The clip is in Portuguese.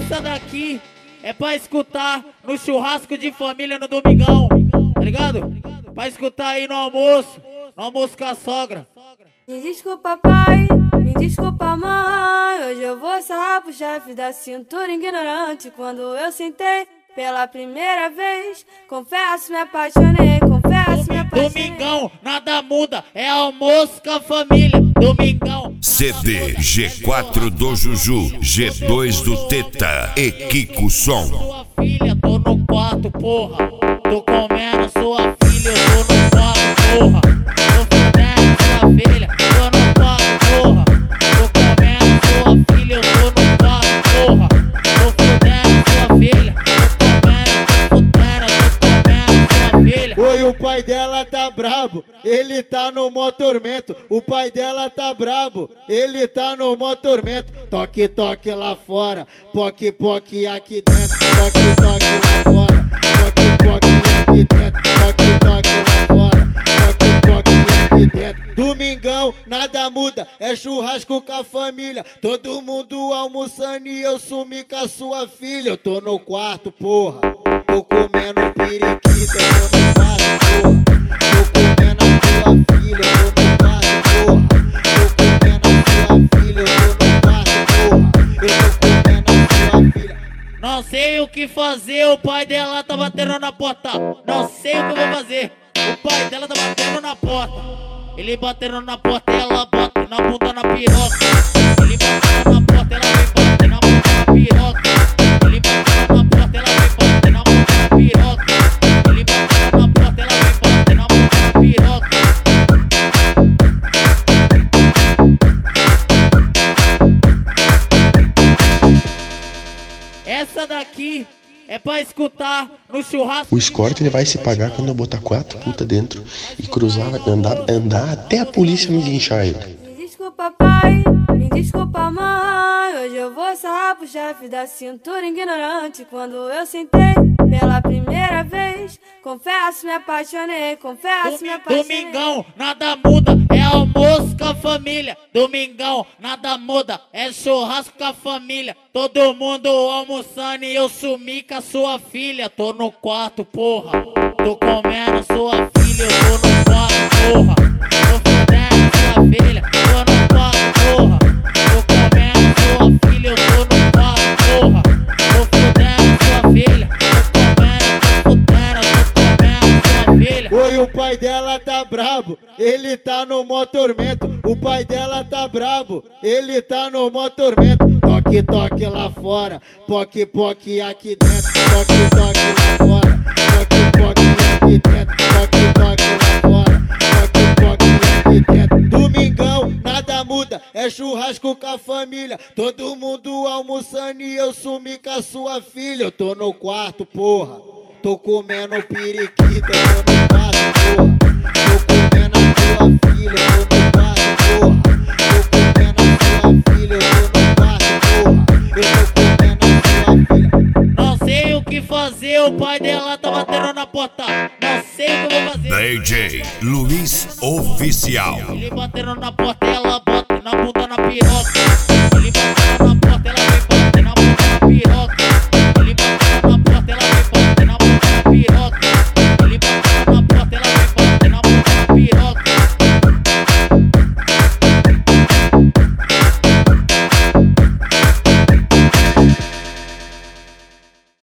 Essa daqui é pra escutar no churrasco de família no domingão, tá ligado? Pra escutar aí no almoço com a sogra. Me desculpa, pai, me desculpa, mãe. Hoje eu vou sarrar pro chefe da cintura ignorante. Quando eu sentei pela primeira vez, confesso, me apaixonei, confesso, me apaixonei. Domingão, nada muda, é almoço com a família. Domingão. CD G4 do Juju, G2 do Teta e Kiko Som. Sua filha, tô no quarto, porra. Tô comendo sua filha, eu tô no quarto, porra. Tô fudendo sua filha, tô no quarto, porra. Tô comendo sua filha, eu tô no quarto, porra. Tô fudendo sua filha, tô comendo sua filha. Oi, o pai dela tá brabo, ele tá no mó tormento. O pai dela tá brabo, ele tá no mó tormento. Toque, toque lá fora, poque, poque aqui dentro. Toque, toque lá fora, poque, poque aqui dentro. Toque, toque lá fora, poque, poque aqui dentro. Domingão, nada muda, é churrasco com a família. Todo mundo almoçando e eu sumi com a sua filha. Eu tô no quarto, porra, tô comendo periquita, tô no quarto, porra. Tô comendo a tua filha, eu tô no quarto, porra. Tô comendo a tua filha, eu tô no quarto, porra. Eu tô comendo a tua filha. Não sei o que fazer, o pai dela tá batendo na porta. Não sei o que eu vou fazer, o pai dela tá batendo na porta. Ele batendo na porta, ela bate na bunda na piroca. Ele batendo na porta, ela vem bater na bunda na piroca. Ele batendo na porta, ela vem bater na bunda na piroca. Ele batendo na porta, ela vem bater na bunda na piroca. Essa daqui é pra escutar no churrasco. O escort ele vai se pagar quando eu botar 4 putas dentro e cruzar, andar até a polícia me linchar ele. Me desculpa, pai, me desculpa, mãe. Hoje eu vou sarrar pro chefe da cintura ignorante. Quando eu sentei pela primeira vez, confesso, me apaixonei, confesso, me apaixonei. Domingão, nada muda, é almoço com a família. Domingão, nada muda, é churrasco com a família. Todo mundo almoçando e eu sumi com a sua filha. Tô no quarto, porra, tô comendo sua filha, eu tô no quarto, porra. Tô fudendo sua filha, tô no quarto, porra. Tô comendo sua filha, eu tô no quarto, porra. Tô fudendo sua filha, tô comendo sua filha. Oi, o pai dela tá brabo, ele tá no mó tormento. O pai dela tá brabo, ele tá no mó tormento. Toque, toque lá fora, poque, poque aqui dentro. Toque, toque lá fora, poque, poque aqui dentro. Toque, toque lá fora, poque, poque aqui dentro. Domingão, nada muda, é churrasco com a família. Todo mundo almoçando e eu sumi com a sua filha. Eu tô no quarto, porra, tô comendo periquita, tô no quarto, porra. Tô comendo a tua filha, eu tô no quarto, porra. Tô comendo a tua filha, eu tô no quarto, porra. Eu tô comendo a tua filha. Não sei o que fazer, o pai dela tá batendo na porta. Não sei o que eu vou fazer. DJ Luiz Oficial. Ele batendo na porta, ela bate na bunda na piroca.